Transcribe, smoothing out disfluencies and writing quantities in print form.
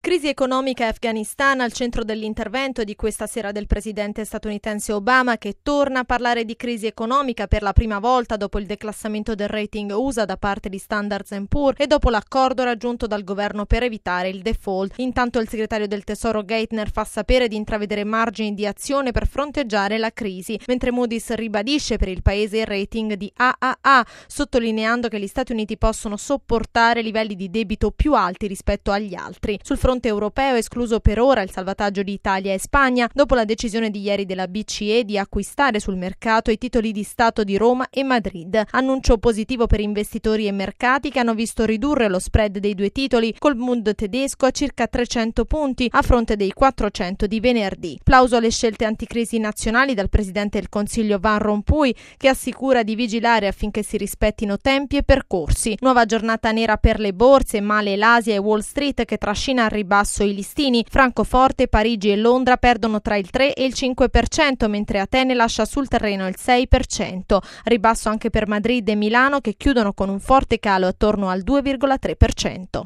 Crisi economica e Afghanistan al centro dell'intervento di questa sera del presidente statunitense Obama, che torna a parlare di crisi economica per la prima volta dopo il declassamento del rating USA da parte di Standard & Poor's e dopo l'accordo raggiunto dal governo per evitare il default. Intanto il segretario del Tesoro Geithner fa sapere di intravedere margini di azione per fronteggiare la crisi, mentre Moody's ribadisce per il paese il rating di AAA, sottolineando che gli Stati Uniti possono sopportare livelli di debito più alti rispetto agli altri. Sul fronte europeo è escluso per ora il salvataggio di Italia e Spagna dopo la decisione di ieri della BCE di acquistare sul mercato i titoli di Stato di Roma e Madrid. Annuncio positivo per investitori e mercati che hanno visto ridurre lo spread dei due titoli, col Bund tedesco a circa 300 punti a fronte dei 400 di venerdì. Plauso alle scelte anticrisi nazionali dal presidente del Consiglio Van Rompuy, che assicura di vigilare affinché si rispettino tempi e percorsi. Nuova giornata nera per le borse, male l'Asia e Wall Street che trascina al ribasso i listini. Francoforte, Parigi e Londra perdono tra il 3 e il 5%, mentre Atene lascia sul terreno il 6%. Ribasso anche per Madrid e Milano, che chiudono con un forte calo attorno al 2,3%.